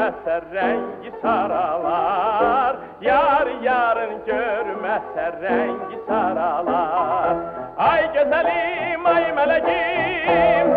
görmezse rengi saralar. Yar yarın görmezse rengi saralar. Ay güzelim ay melekim,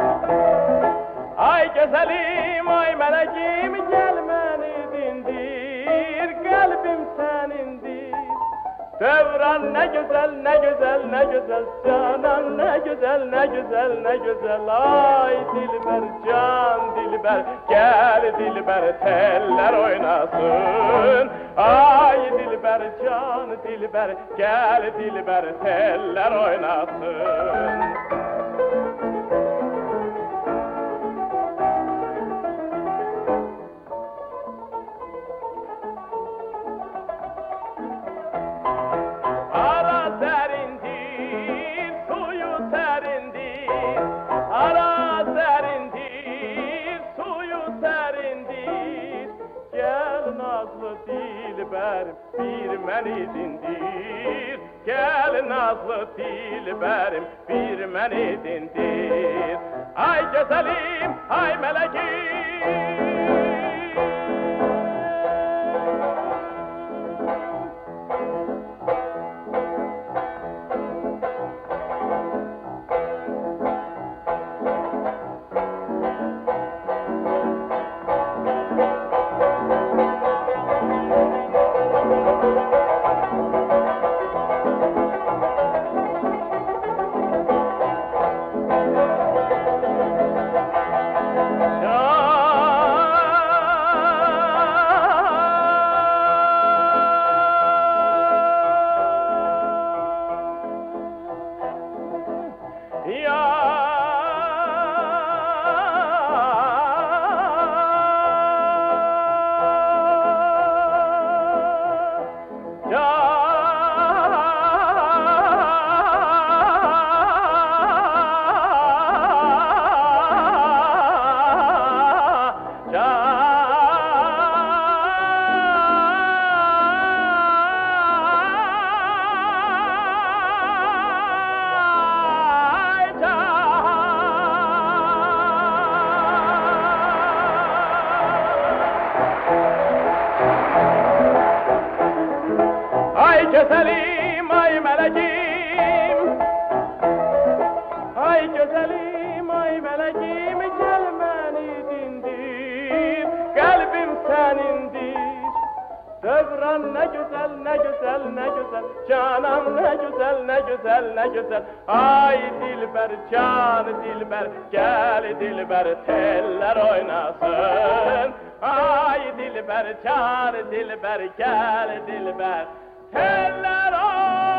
ay güzelim ay melekim, gel beni dindir, kalbim senindir. Devran ne güzel, ne güzel, ne güzel, canan ne güzel, ne güzel, ne güzel. Ay dilber, can dilber, gel dilber, teller oynasın. Ay dilber, can dilber, gel dilber, teller oynasın. Dilber bir beni dindir, gel nazlı dilberim bir beni dindir. Ay güzelim, ay melekim. Ay güzelim, ay melekim, ay güzelim, ay melekim, gel beni dindir, kalbim senindir. Devran ne güzel, ne güzel, ne güzel, canan ne güzel, ne güzel, ne güzel. Ay dilber, can dilber, gel dilber, teller oynasın. Ay dilber, can dilber, gel dilber, teller oynasın.